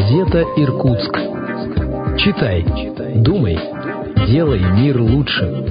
Газета «Иркутск». Читай, думай, делай мир лучше.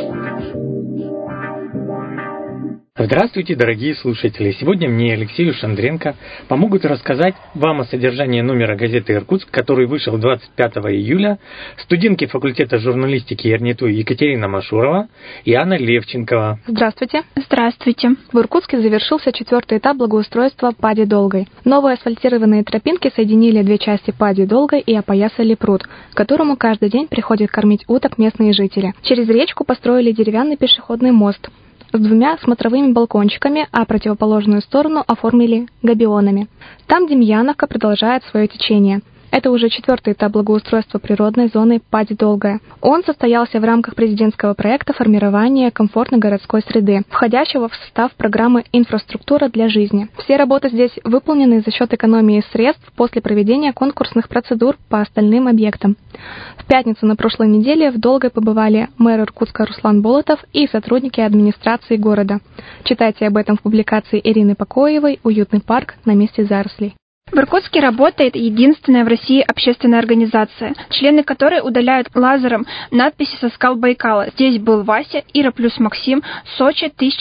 Здравствуйте, дорогие слушатели! Сегодня мне и Алексею Шандренко помогут рассказать вам о содержании номера газеты «Иркутск», который вышел 25 июля, студентки факультета журналистики ИРНИТУ Екатерина Машурова и Анна Левченкова. Здравствуйте. Здравствуйте. В Иркутске завершился 4-й этап благоустройства Пади Долгой. Новые асфальтированные тропинки соединили две части Пади Долгой и опоясали пруд, к которому каждый день приходят кормить уток местные жители. Через речку построили деревянный пешеходный мост с 2 смотровыми балкончиками, а противоположную сторону оформили габионами. Там Демьяновка продолжает свое течение. Это уже 4-й этап благоустройства природной зоны Пади Долгая. Он состоялся в рамках президентского проекта формирования комфортной городской среды, входящего в состав программы «Инфраструктура для жизни». Все работы здесь выполнены за счет экономии средств после проведения конкурсных процедур по остальным объектам. В пятницу на прошлой неделе в Долгой побывали мэр Иркутска Руслан Болотов и сотрудники администрации города. Читайте об этом в публикации Ирины Покоевой «Уютный парк на месте зарослей». В Иркутске работает единственная в России общественная организация, члены которой удаляют лазером надписи со скал Байкала «Здесь был Вася, Ира плюс Максим, Сочи,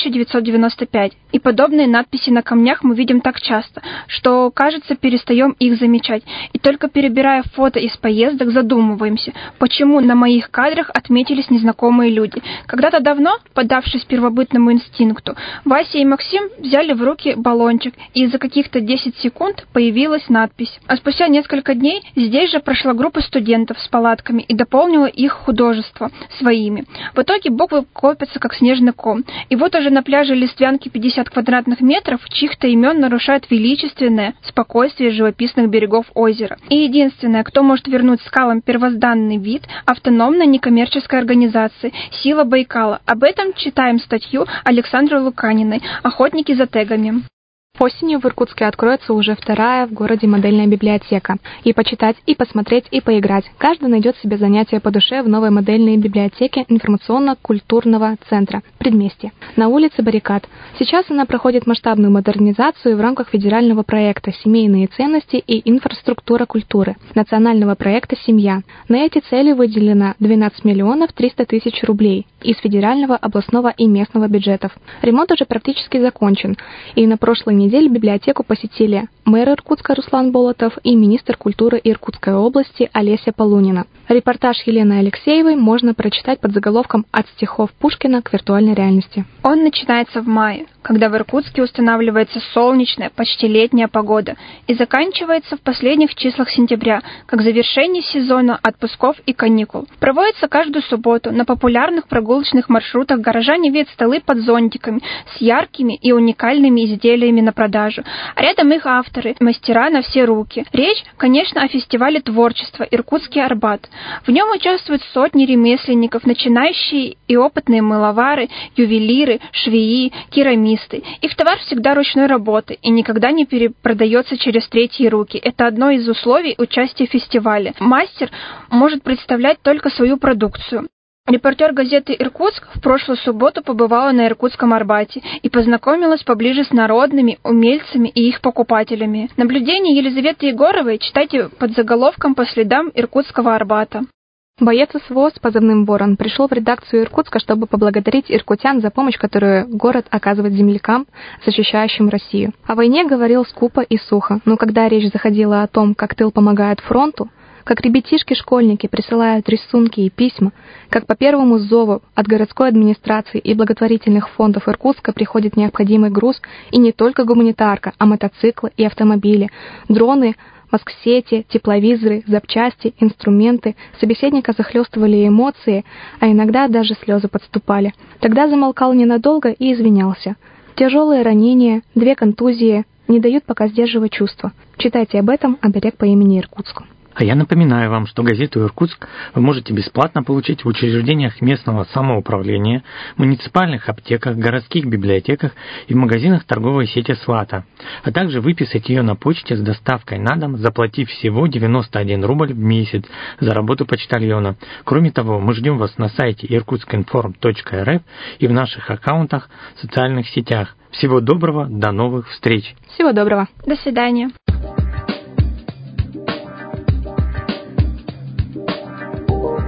1995». И подобные надписи на камнях мы видим так часто, что, кажется, перестаем их замечать. И только перебирая фото из поездок, задумываемся, почему на моих кадрах отметились незнакомые люди. Когда-то давно, поддавшись первобытному инстинкту, Вася и Максим взяли в руки баллончик, и за каких-то 10 секунд появилась надпись. А спустя несколько дней здесь же прошла группа студентов с палатками и дополнила их художество своими. В итоге буквы копятся, как снежный ком. И вот уже на пляже Листвянки 50 квадратных метров чьих-то имен нарушает величественное спокойствие живописных берегов озера. И единственное, кто может вернуть скалам первозданный вид, автономная некоммерческая организация «Сила Байкала». Об этом читаем статью Александры Луканиной «Охотники за тегами». Осенью в Иркутске откроется уже 2-я в городе модельная библиотека. И почитать, и посмотреть, и поиграть. Каждый найдет себе занятие по душе в новой модельной библиотеке информационно-культурного центра «Предместье» на улице Баррикад. Сейчас она проходит масштабную модернизацию в рамках федерального проекта «Семейные ценности и инфраструктура культуры» национального проекта «Семья». На эти цели выделено 12 миллионов 300 тысяч рублей из федерального, областного и местного бюджетов. Ремонт уже практически закончен, и на прошлой неделе библиотеку посетили мэр Иркутска Руслан Болотов и министр культуры Иркутской области Олеся Полунина. Репортаж Елены Алексеевой можно прочитать под заголовком «От стихов Пушкина к виртуальной реальности». Он начинается в мае, когда в Иркутске устанавливается солнечная, почти летняя погода, и заканчивается в последних числах сентября, как завершение сезона отпусков и каникул. Проводится каждую субботу. На популярных прогулочных маршрутах горожане видят столы под зонтиками с яркими и уникальными изделиями на продажу, а рядом их авторы, мастера на все руки. Речь, конечно, о фестивале творчества «Иркутский Арбат». В нем участвуют сотни ремесленников, начинающие и опытные мыловары, ювелиры, швеи, керамисты. Их товар всегда ручной работы и никогда не перепродается через третьи руки. Это одно из условий участия в фестивале. Мастер может представлять только свою продукцию. Репортер газеты «Иркутск» в прошлую субботу побывала на Иркутском Арбате и познакомилась поближе с народными умельцами и их покупателями. Наблюдение Елизаветы Егоровой читайте под заголовком «По следам Иркутского Арбата». Боец СВО с позывным «Ворон» пришел в редакцию Иркутска, чтобы поблагодарить иркутян за помощь, которую город оказывает землякам, защищающим Россию. О войне говорил скупо и сухо, но когда речь заходила о том, как тыл помогает фронту, как ребятишки-школьники присылают рисунки и письма, как по первому зову от городской администрации и благотворительных фондов Иркутска приходит необходимый груз, и не только гуманитарка, а мотоциклы и автомобили, дроны, москсети, тепловизоры, запчасти, инструменты. Собеседника захлестывали эмоции, а иногда даже слезы подступали. Тогда замолкал ненадолго и извинялся. Тяжелые ранения, 2 контузии не дают пока сдерживать чувства. Читайте об этом «Оберег по имени Иркутску». А я напоминаю вам, что газету «Иркутск» вы можете бесплатно получить в учреждениях местного самоуправления, муниципальных аптеках, городских библиотеках и в магазинах торговой сети «Свата», а также выписать ее на почте с доставкой на дом, заплатив всего 91 рубль в месяц за работу почтальона. Кроме того, мы ждем вас на сайте irkutskinform.rf и в наших аккаунтах в социальных сетях. Всего доброго, до новых встреч! Всего доброго! До свидания!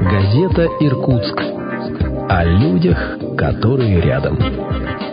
Газета «Иркутск». О людях, которые рядом.